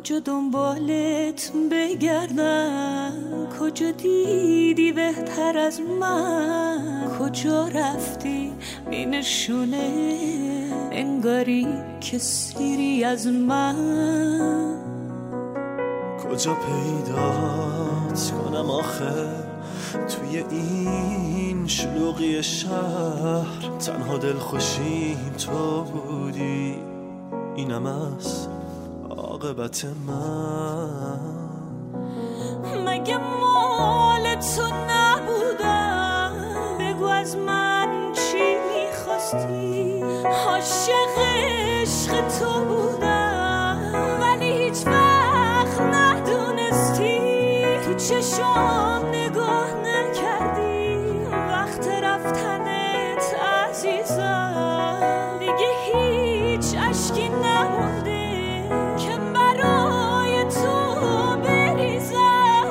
کجا دنبالت بگردم، کجا دیدی بهتر از من، کجا رفتی مینشونه انگاری که سیری از من، کجا پیدات کنم آخه توی این شلوغی شهر، تنها دلخوشیم تو بودی، اینم از عاقبت من. مگه مال تو نبودم؟ بگو از من چی میخواستی؟ عاشق عشق تو بودم ولی هیچ وقت ندونستی، تو چشام نگاه نکردی وقت رفتنت عزیزم، دیگه هیچ اشکی نمونده که برای تو بریزم.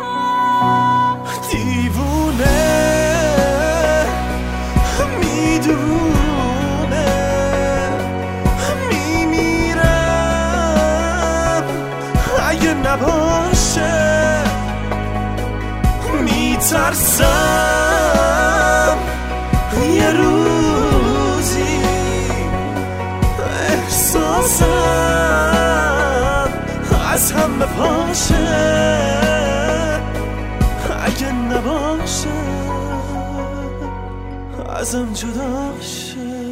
دیوونه میدونه میمیرم اگه نباشه، میترسم یه روزی احساسم از هم بپاشه، اگه نباشه ازم جدا شه.